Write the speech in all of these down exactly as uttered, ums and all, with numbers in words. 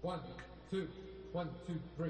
One, two, one, two, three.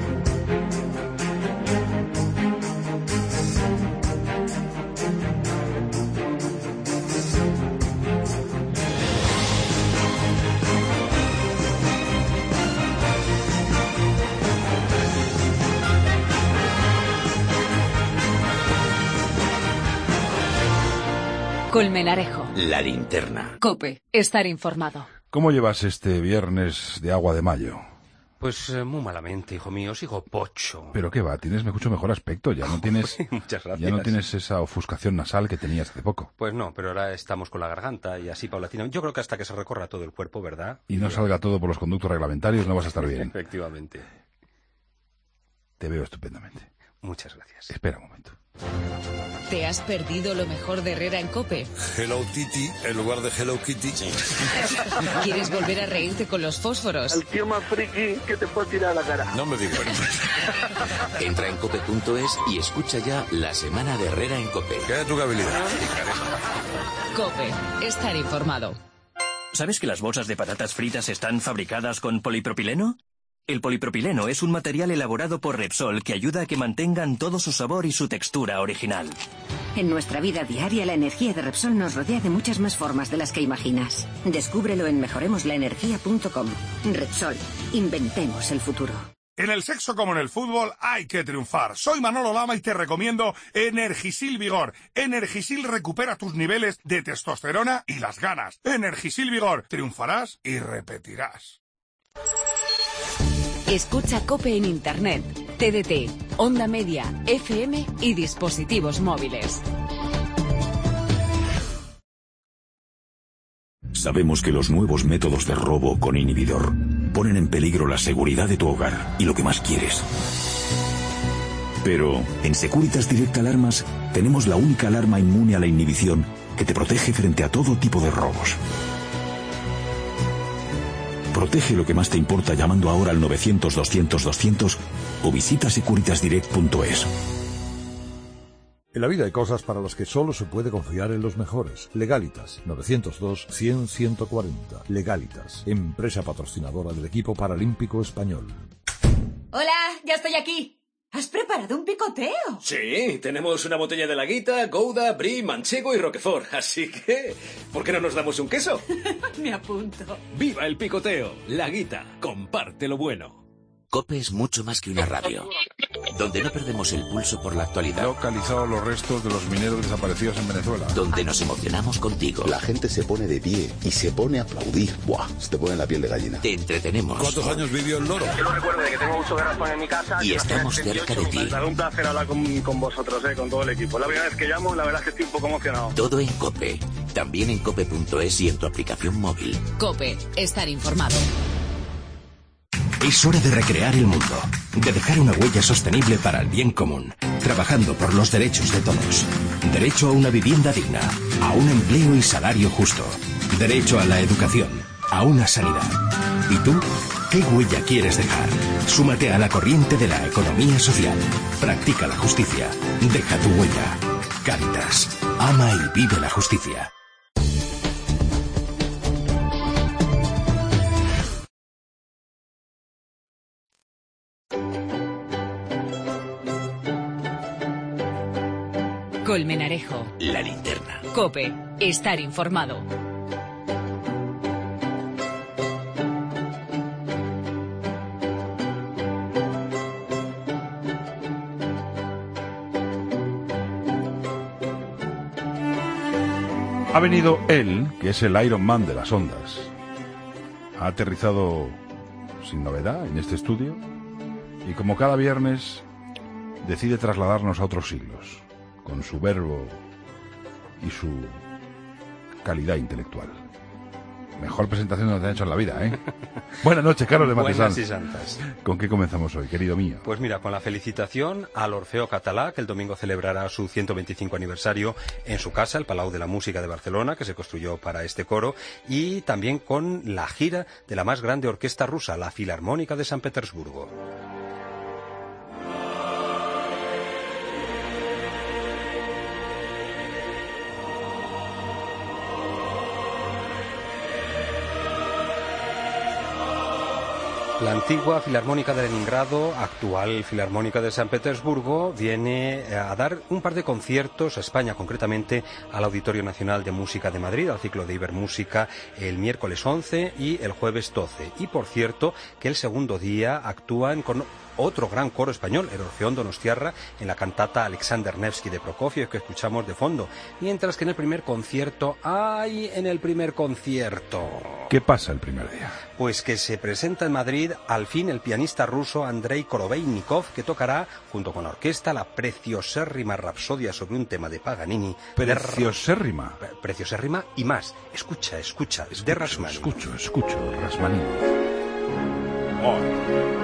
Colmenarejo. La linterna. COPE. Estar informado. ¿Cómo llevas este viernes de agua de mayo? Pues eh, muy malamente, hijo mío, sigo pocho. Pero qué va, tienes mucho mejor aspecto, ya no tienes Muchas gracias. ya no tienes esa ofuscación nasal que tenías hace poco. Pues no, pero ahora estamos con la garganta y así paulatina. Yo creo que hasta que se recorra todo el cuerpo, ¿verdad? Y no salga todo por los conductos reglamentarios, no vas a estar bien. Efectivamente. Te veo estupendamente. Muchas gracias. Espera un momento. ¿Te has perdido lo mejor de Herrera en COPE? Hello Kitty en lugar de Hello Kitty. ¿Quieres volver a reírte con los fósforos? El tío más friki que te puede tirar a la cara. No me digas. Entra en cope punto es y escucha ya la semana de Herrera en COPE. ¿Qué es tu habilidad? COPE. Estar informado. ¿Sabes que las bolsas de patatas fritas están fabricadas con polipropileno? El polipropileno es un material elaborado por Repsol que ayuda a que mantengan todo su sabor y su textura original. En nuestra vida diaria, la energía de Repsol nos rodea de muchas más formas de las que imaginas. Descúbrelo en mejoremos la energía punto com. Repsol. Inventemos el futuro. En el sexo como en el fútbol hay que triunfar. Soy Manolo Lama y te recomiendo Energisil Vigor. Energisil recupera tus niveles de testosterona y las ganas. Energisil Vigor. Triunfarás y repetirás. Escucha COPE en Internet, T D T, Onda Media, F M y dispositivos móviles. Sabemos que los nuevos métodos de robo con inhibidor ponen en peligro la seguridad de tu hogar y lo que más quieres. Pero en Securitas Direct Alarmas tenemos la única alarma inmune a la inhibición que te protege frente a todo tipo de robos. Protege lo que más te importa llamando ahora al novecientos doscientos doscientos o visita securitas direct punto es. En la vida hay cosas para las que solo se puede confiar en los mejores. Legalitas, novecientos dos, cien, ciento cuarenta. Legalitas, empresa patrocinadora del equipo paralímpico español. Hola, ya estoy aquí. ¿Has preparado un picoteo? Sí, tenemos una botella de Laguita, Gouda, Brie, Manchego y Roquefort. Así que, ¿por qué no nos damos un queso? Me apunto. ¡Viva el picoteo! Laguita, comparte lo bueno. COPE es mucho más que una radio, donde no perdemos el pulso por la actualidad. Localizado los restos de los mineros desaparecidos en Venezuela. Donde nos emocionamos contigo. La gente se pone de pie y se pone a aplaudir. Buah, se te pone la piel de gallina. Te entretenemos. ¿Cuántos años vivió el loro? Yo no recuerdo de que tengo uso de razón en mi casa. Y estamos cerca de ti. Un placer hablar con, con vosotros, eh, con todo el equipo. La primera vez que llamo, la verdad es que estoy un poco emocionado. Todo en COPE. También en cope punto es y en tu aplicación móvil. COPE. Estar informado. Es hora de recrear el mundo, de dejar una huella sostenible para el bien común, trabajando por los derechos de todos. Derecho a una vivienda digna, a un empleo y salario justo. Derecho a la educación, a una sanidad. ¿Y tú? ¿Qué huella quieres dejar? Súmate a la corriente de la economía social. Practica la justicia. Deja tu huella. Cáritas. Ama y vive la justicia. Colmenarejo. La linterna. COPE. Estar informado. Ha venido él, que es el Iron Man de las ondas. Ha aterrizado sin novedad en este estudio y como cada viernes decide trasladarnos a otros siglos, con su verbo y su calidad intelectual. Mejor presentación que te han hecho en la vida, ¿eh? Buenas noches, Carlos de Matesanz. Buenas y santas. ¿Con qué comenzamos hoy, querido mío? Pues mira, con la felicitación al Orfeo Catalá, que el domingo celebrará su ciento veinticinco aniversario en su casa, el Palau de la Música de Barcelona, que se construyó para este coro, y también con la gira de la más grande orquesta rusa, la Filarmónica de San Petersburgo. La antigua Filarmónica de Leningrado, actual Filarmónica de San Petersburgo, viene a dar un par de conciertos a España, concretamente al Auditorio Nacional de Música de Madrid, al ciclo de Ibermúsica, el miércoles once y el jueves doce. Y por cierto, que el segundo día actúan con otro gran coro español, el Orfeón Donostiarra, en la cantata Alexander Nevsky de Prokofiev que escuchamos de fondo. Mientras que en el primer concierto, ¡ay! En el primer concierto. ¿Qué pasa el primer día? Pues que se presenta en Madrid al fin el pianista ruso Andrei Korobeinikov, que tocará, junto con la orquesta, la preciosérrima rapsodia sobre un tema de Paganini. Preciosérrima. De... Preciosérrima y más. Escucha, escucha, escucho, de Rachmaninoff. Escucho, escucho, Rachmaninoff. Oh.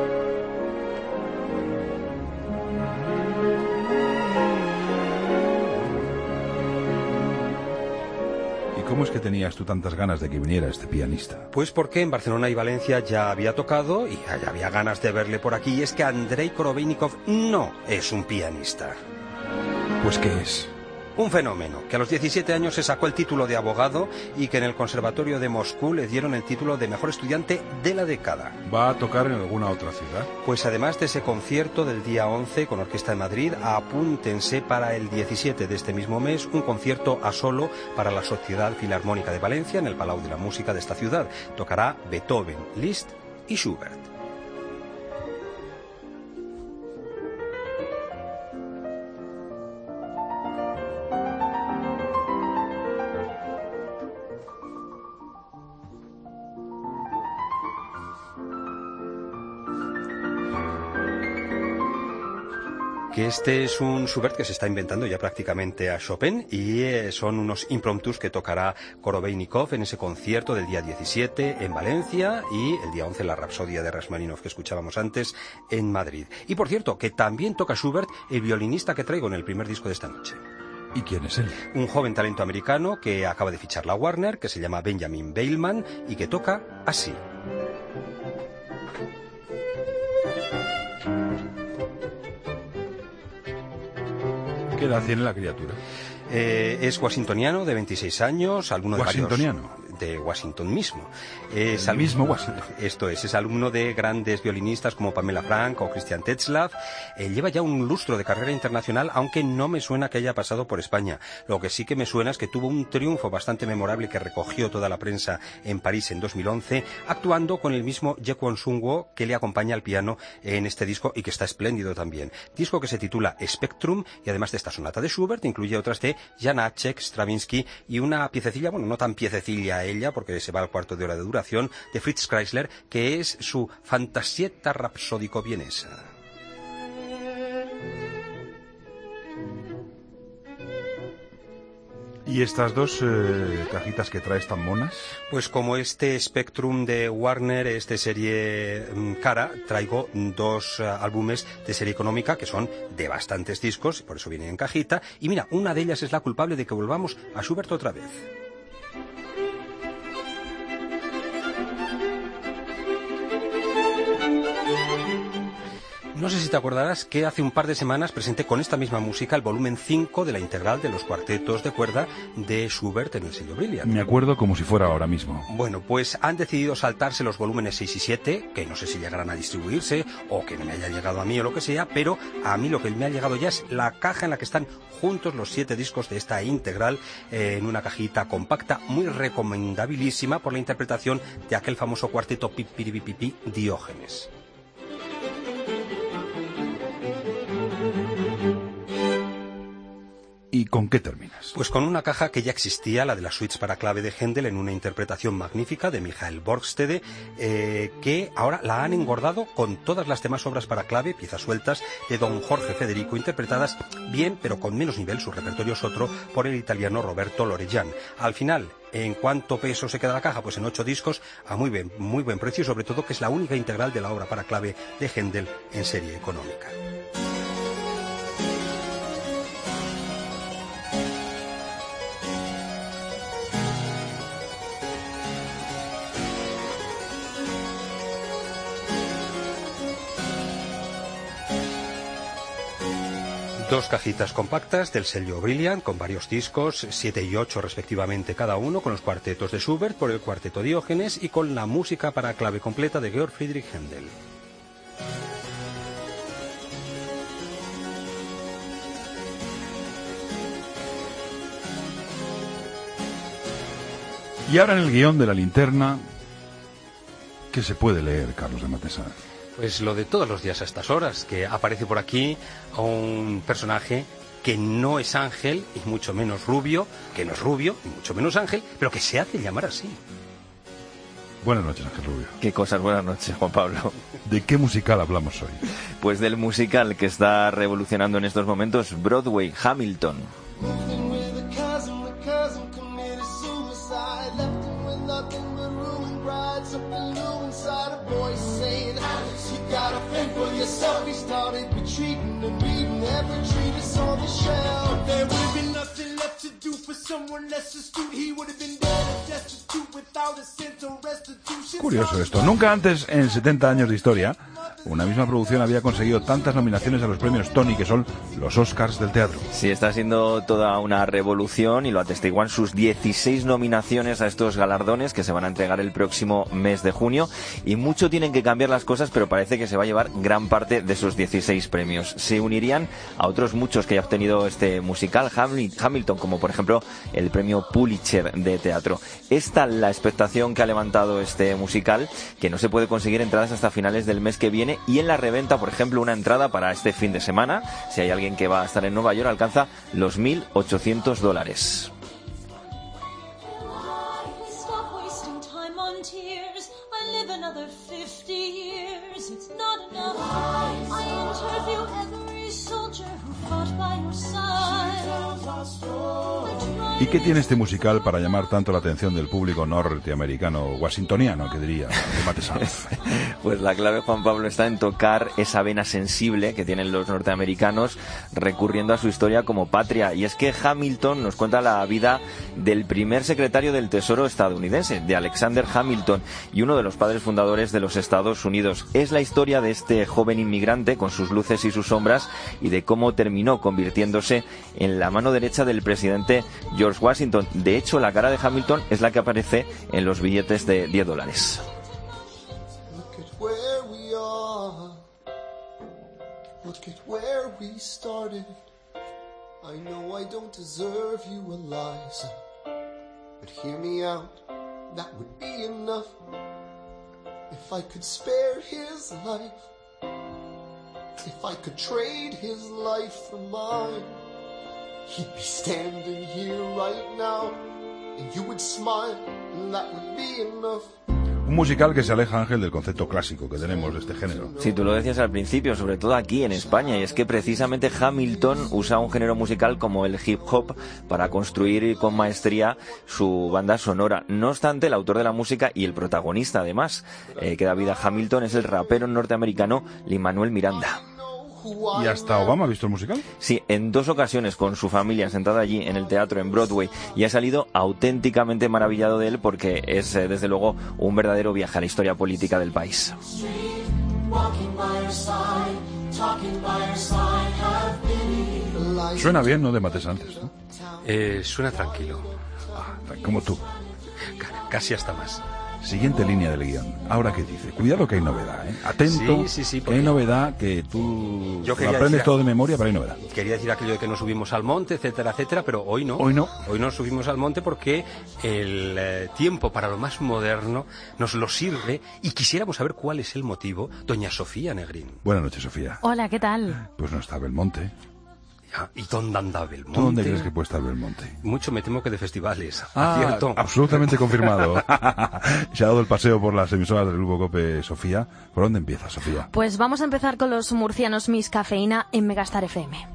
¿Cómo es que tenías tú tantas ganas de que viniera este pianista? Pues porque en Barcelona y Valencia ya había tocado y ya había ganas de verle por aquí. Y es que Andrei Korobeinikov no es un pianista. ¿Pues qué es? Un fenómeno, que a los diecisiete años se sacó el título de abogado y que en el Conservatorio de Moscú le dieron el título de mejor estudiante de la década. ¿Va a tocar en alguna otra ciudad? Pues además de ese concierto del día once con Orquesta de Madrid, apúntense para el diecisiete de este mismo mes un concierto a solo para la Sociedad Filarmónica de Valencia en el Palau de la Música de esta ciudad. Tocará Beethoven, Liszt y Schubert. Que este es un Schubert que se está inventando ya prácticamente a Chopin y eh, son unos impromptus que tocará Korobeinikov en ese concierto del día diecisiete en Valencia y el día once la Rapsodia de Rachmaninoff que escuchábamos antes en Madrid. Y por cierto, que también toca Schubert el violinista que traigo en el primer disco de esta noche. ¿Y quién es él? Un joven talento americano que acaba de fichar la Warner, que se llama Benjamin Beilman y que toca así. ¿Qué edad tiene la criatura? Eh, es washingtoniano, de veintiséis años, alumno de ¿Washingtoniano? varios... de Washington mismo. Es el al... mismo Washington. Esto es, es alumno de grandes violinistas como Pamela Frank o Christian Tetzlaff. Eh, lleva ya un lustro de carrera internacional, aunque no me suena que haya pasado por España. Lo que sí que me suena es que tuvo un triunfo bastante memorable que recogió toda la prensa en París en dos mil once, actuando con el mismo Ye Kwon Sung-woo que le acompaña al piano en este disco y que está espléndido también. Disco que se titula Spectrum y además de esta sonata de Schubert incluye otras de Janáček, Stravinsky y una piececilla, bueno, no tan piececilla ella porque se va al cuarto de hora de duración, de Fritz Kreisler, que es su Fantasietta rapsódico vienesa. ¿Y estas dos eh, cajitas que traes tan monas? Pues como este Spectrum de Warner, este serie um, cara, traigo dos uh, álbumes de serie económica que son de bastantes discos, por eso vienen en cajita. Y mira, una de ellas es la culpable de que volvamos a Schubert otra vez. No sé si te acordarás que hace un par de semanas presenté con esta misma música el volumen cinco de la integral de los cuartetos de cuerda de Schubert en el sello Brilliant. Me acuerdo como si fuera ahora mismo. Bueno, pues han decidido saltarse los volúmenes seis y siete, que no sé si llegarán a distribuirse o que no me haya llegado a mí o lo que sea, pero a mí lo que me ha llegado ya es la caja en la que están juntos los siete discos de esta integral eh, en una cajita compacta muy recomendabilísima por la interpretación de aquel famoso cuarteto Pipiripipipi Diógenes. ¿Y con qué terminas? Pues con una caja que ya existía, la de las suites para clave de Händel, en una interpretación magnífica de Michael Borgstede, eh, que ahora la han engordado con todas las demás obras para clave, piezas sueltas, de don Jorge Federico, interpretadas bien, pero con menos nivel, su repertorio es otro, por el italiano Roberto Lorejan. Al final, ¿en cuánto peso se queda la caja? Pues en ocho discos, a muy buen, muy buen precio, y sobre todo que es la única integral de la obra para clave de Händel en serie económica. Dos cajitas compactas del sello Brilliant con varios discos, siete y ocho respectivamente cada uno, con los cuartetos de Schubert por el cuarteto Diógenes y con la música para clave completa de Georg Friedrich Händel. Y ahora en el guión de La Linterna, ¿qué se puede leer, Carlos de Matezán? Pues lo de todos los días a estas horas, que aparece por aquí un personaje que no es Ángel y mucho menos rubio, que no es rubio y mucho menos Ángel, pero que se hace llamar así. Buenas noches, Ángel Rubio. Qué cosas, buenas noches, Juan Pablo. ¿De qué musical hablamos hoy? Pues del musical que está revolucionando en estos momentos Broadway, Hamilton. Curioso esto. Nunca antes, en setenta años de historia, una misma producción había conseguido tantas nominaciones a los premios Tony, que son los Oscars del teatro. Sí, está siendo toda una revolución y lo atestiguan sus dieciséis nominaciones a estos galardones que se van a entregar el próximo mes de junio. Y mucho tienen que cambiar las cosas, pero parece que se va a llevar gran parte de esos dieciséis premios. Se unirían a otros muchos que ya ha obtenido este musical, Hamilton, como por ejemplo el premio Pulitzer de teatro. Esta la expectación que ha levantado este musical, que no se puede conseguir entradas hasta finales del mes que viene, y en la reventa, por ejemplo, una entrada para este fin de semana, si hay alguien que va a estar en Nueva York, alcanza los mil ochocientos dólares. ¿Y qué tiene este musical para llamar tanto la atención del público norteamericano, washingtoniano, que diría de Matezán? Pues la clave, Juan Pablo, está en tocar esa vena sensible que tienen los norteamericanos recurriendo a su historia como patria. Y es que Hamilton nos cuenta la vida del primer secretario del Tesoro estadounidense, de Alexander Hamilton, y uno de los padres fundadores de los Estados Unidos. Es la historia de este joven inmigrante con sus luces y sus sombras y de cómo terminó convirtiéndose en la mano derecha del presidente George Washington. De hecho, la cara de Hamilton es la que aparece en los billetes de diez dólares. Look at where we started. I know I don't deserve you, Eliza, but hear me out, that would be enough. If I could spare his life, if I could trade his life for mine, he'd be standing here right now, and you would smile, and that would be enough. Un musical que se aleja, Ángel, del concepto clásico que tenemos de este género. Sí, tú lo decías al principio, sobre todo aquí en España, y es que precisamente Hamilton usa un género musical como el hip hop para construir con maestría su banda sonora. No obstante, el autor de la música y el protagonista, además, eh, que da vida a Hamilton, es el rapero norteamericano Lin-Manuel Miranda. ¿Y hasta Obama ha visto el musical? Sí, en dos ocasiones con su familia sentada allí en el teatro en Broadway, y ha salido auténticamente maravillado de él porque es eh, desde luego un verdadero viaje a la historia política del país. Suena bien, ¿no?, de Matezán antes, ¿no? Eh, suena tranquilo. Ah, como tú. C- casi hasta más. Siguiente línea del guión. Ahora, ¿qué dice? Cuidado que hay novedad, ¿eh? Atento, sí, sí, sí, que hay novedad, que tú Yo lo aprendes decir, todo de memoria, pero hay novedad. Quería decir aquello de que nos subimos al monte, etcétera, etcétera, pero hoy no. Hoy no. Hoy no subimos al monte porque el eh, tiempo para lo más moderno nos lo sirve, y quisiéramos saber cuál es el motivo. Doña Sofía Negrín. Buenas noches, Sofía. Hola, ¿qué tal? Pues no está Belmonte. ¿Y dónde anda Belmonte? ¿Tú dónde crees que puede estar Belmonte? Mucho me temo que de festivales. Ah, ¿cierto? Absolutamente confirmado. Se ha dado el paseo por las emisoras del Grupo COPE, Sofía. ¿Por dónde empieza, Sofía? Pues vamos a empezar con los murcianos Miss Cafeína en Megastar F M.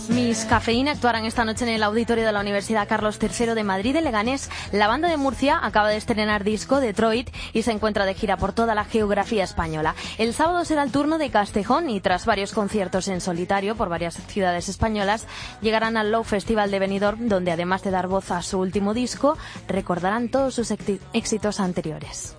Miss Cafeína actuarán esta noche en el auditorio de la Universidad Carlos tercero de Madrid, en Leganés. La banda de Murcia acaba de estrenar disco, Detroit, y se encuentra de gira por toda la geografía española. El sábado será el turno de Castejón y tras varios conciertos en solitario por varias ciudades españolas, llegarán al Low Festival de Benidorm, donde además de dar voz a su último disco, recordarán todos sus éxitos anteriores.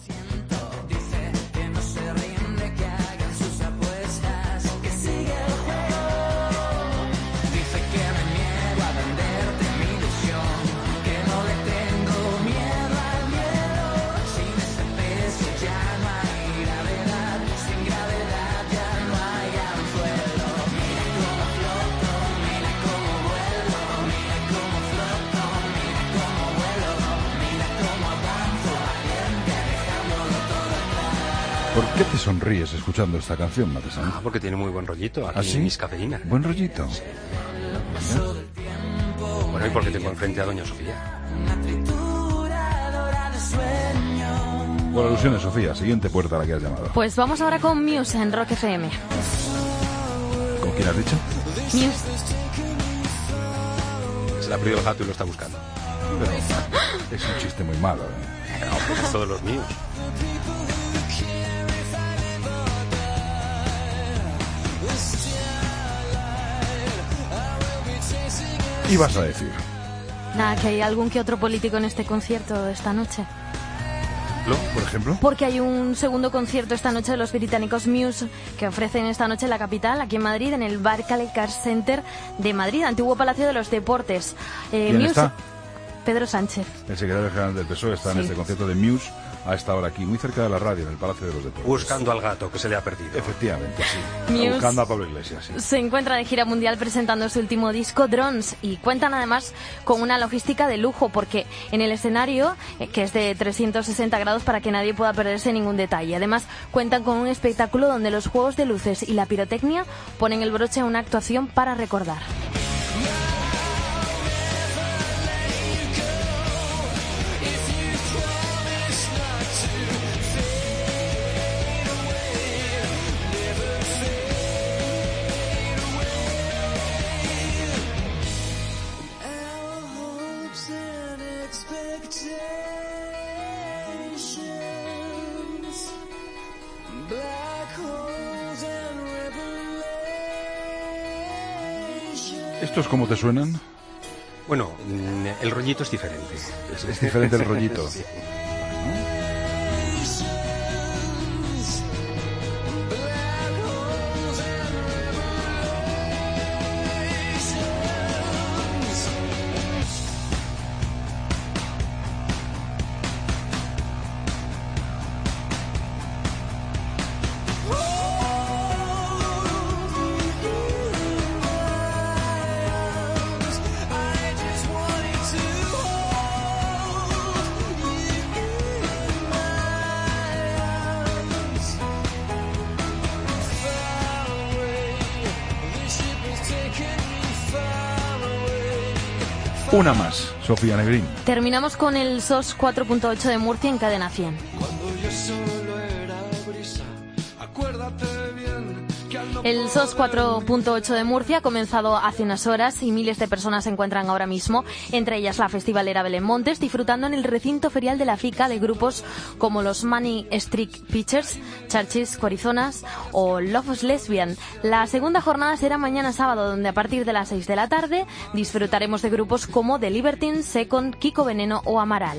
¿Por qué te sonríes escuchando esta canción, Matesan? Ah, porque tiene muy buen rollito aquí. ¿Ah, sí? En Miss Cafeína. ¿Buen rollito? Sí. Bueno, y porque tengo enfrente a Doña Sofía. Por alusiones, Sofía, siguiente puerta a la que has llamado. Pues vamos ahora con Muse en Rock F M. ¿Con quién has dicho? Muse. Se le ha perdido el gato y lo está buscando. Pero es un chiste muy malo, ¿eh? No, pues es todos los míos. ¿Y vas a decir? Nada, que hay algún que otro político en este concierto esta noche. ¿Lo, por ejemplo? Porque hay un segundo concierto esta noche de los británicos Muse que ofrecen esta noche en la capital, aquí en Madrid, en el Barclaycard Center de Madrid, antiguo Palacio de los Deportes. Eh, ¿Quién Muse, está? Pedro Sánchez. El secretario general del P S O E está sí. en este concierto de Muse a esta hora aquí, muy cerca de la radio, en el Palacio de los Deportes. Buscando al gato que se le ha perdido. Efectivamente, sí. Muse buscando a Pablo Iglesias, sí. Se encuentra de gira mundial presentando su último disco, Drones, y cuentan además con una logística de lujo, porque en el escenario, que es de trescientos sesenta grados para que nadie pueda perderse ningún detalle. Además, cuentan con un espectáculo donde los juegos de luces y la pirotecnia ponen el broche a una actuación para recordar. ¿Estos cómo te suenan? Bueno, el rollito es diferente. Es, es diferente el rollito. Sí. Una más, Sofía Negrín. Terminamos con el S O S cuatro punto ocho de Murcia en Cadena cien. El S O S cuatro punto ocho de Murcia ha comenzado hace unas horas y miles de personas se encuentran ahora mismo, entre ellas la festivalera Belén Montes, disfrutando en el recinto ferial de la FICA de grupos como los Money Street Pitchers, Churches, Corizonas o Love's Lesbian. La segunda jornada será mañana sábado, donde a partir de las seis de la tarde disfrutaremos de grupos como The Libertines, Second, Kiko Veneno o Amaral.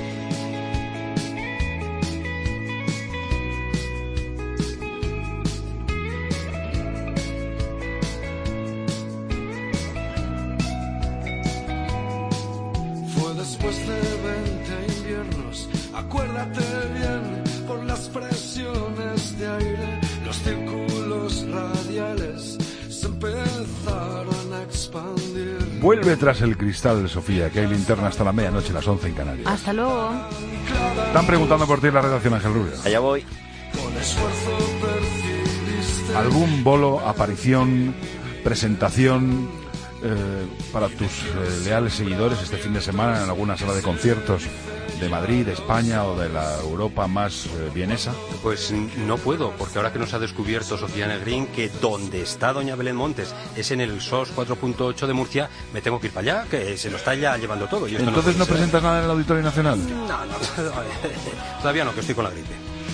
Después de veinte inviernos, acuérdate bien, por las presiones de aire, los círculos radiales se empezaron a expandir. Vuelve tras el cristal, Sofía, que hay linterna hasta la medianoche, las once en Canarias. Hasta luego. Están preguntando por ti en la redacción, Ángel Rubio. Allá voy. Con esfuerzo percibiste ¿Algún bolo, aparición, presentación eh, para tus eh, leales seguidores este fin de semana en alguna sala de conciertos de Madrid, de España o de la Europa más eh, vienesa? Pues no puedo, porque ahora que nos ha descubierto Sofía Negrín que donde está doña Belén Montes es en el S O S cuatro punto ocho de Murcia, me tengo que ir para allá, que se lo está ya llevando todo. Y esto Entonces no, no presentas nada en el Auditorio Nacional. No, no, todavía no, que estoy con la gripe.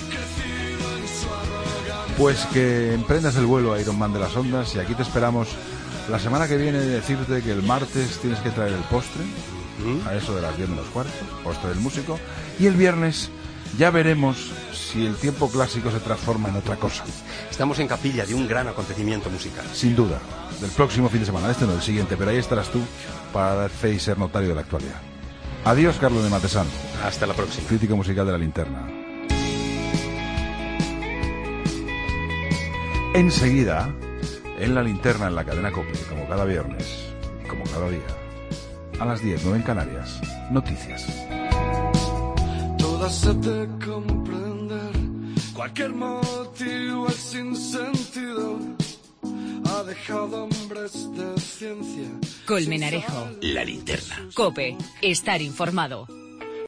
Pues que emprendas el vuelo a Iron Man de las Ondas y aquí te esperamos la semana que viene. Decirte que el martes tienes que traer el postre, ¿Mm? a eso de las diez menos cuarto, postre del músico, y el viernes ya veremos si el tiempo clásico se transforma en otra cosa. Estamos en capilla de un gran acontecimiento musical. Sin duda, del próximo fin de semana, este no, el siguiente, pero ahí estarás tú para dar fe y ser notario de la actualidad. Adiós, Carlos de Matesano. Hasta la próxima. Crítico musical de La Linterna. Enseguida, en La Linterna, en la cadena COPE, como cada viernes, como cada día, a las diez, nueve en Canarias, noticias. Todas se te comprender, cualquier motivo es sin sentido, ha dejado hombres de ciencia. Colmenarejo. La Linterna. COPE, estar informado.